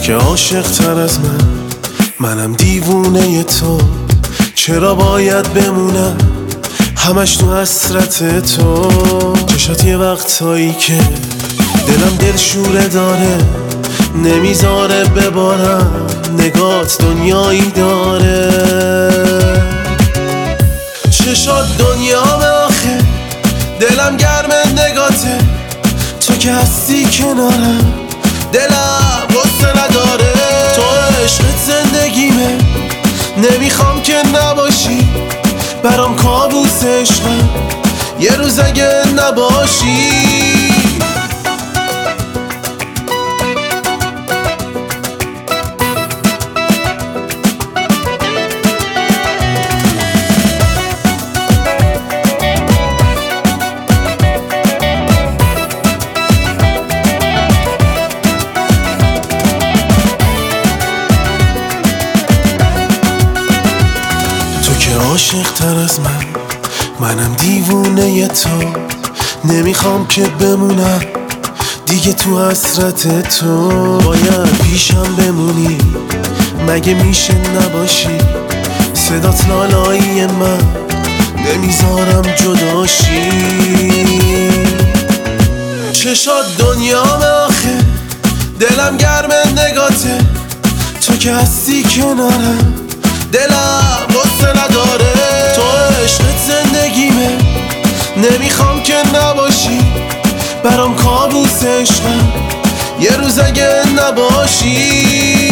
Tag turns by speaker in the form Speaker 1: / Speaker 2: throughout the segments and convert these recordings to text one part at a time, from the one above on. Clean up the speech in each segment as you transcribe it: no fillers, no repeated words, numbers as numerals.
Speaker 1: که عاشق تر از منم دیوونه تو. چرا باید بمونم همش تو حسرت تو؟ چشات یه وقتایی که دلم دلشوره داره، نمیذاره ببارم، نگات دنیایی داره. چشات دنیامه آخه، دلم گرم نگاته، تو که هستی کنارم دلم غصه نداره. تو عشقت زندگیمه، نمیخوام که نباشی، برام کابوس عشقم یه روز اگه نباشی. عاشق تر از منم دیوونه تو. نمیخوام که بمونم دیگه تو حسرت تو. باید پیشم بمونی، مگه میشه نباشی؟ صدات لالایی من، نمیذارم جداشی. چشات دنیامه آخه، دلم گرم نگاته، تو که هستی کنارم دلم غصه نداره. تو عشقت زندگیمه، نمیخوام که نباشی، برام کابوس عشقم یه روز اگه نباشی.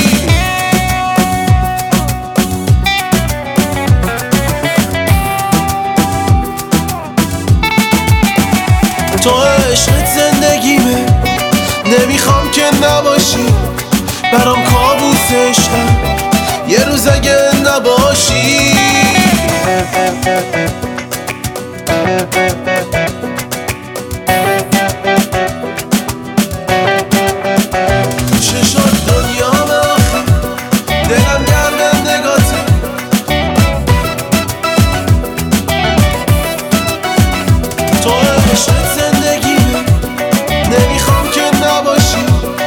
Speaker 1: تو عشقت زندگیمه، نمیخوام که نباشی، برام کابوس عشقم یه روز اگه نباشی. چشات دنیامه آخه، دلم گرم نگاته، تو عشقت زندگیمه، نمیخوام که نباشی.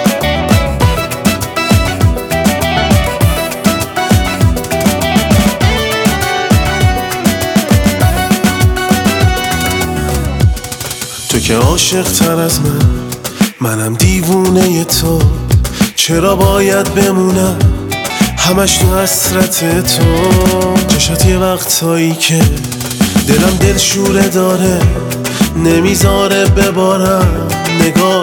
Speaker 1: تو که عاشق تر از منم دیوونه تو. چرا باید بمونم همش تو حسرت تو؟ چشات یه وقتایی که دلم دلشوره داره، نمیذاره ببارم، نگاه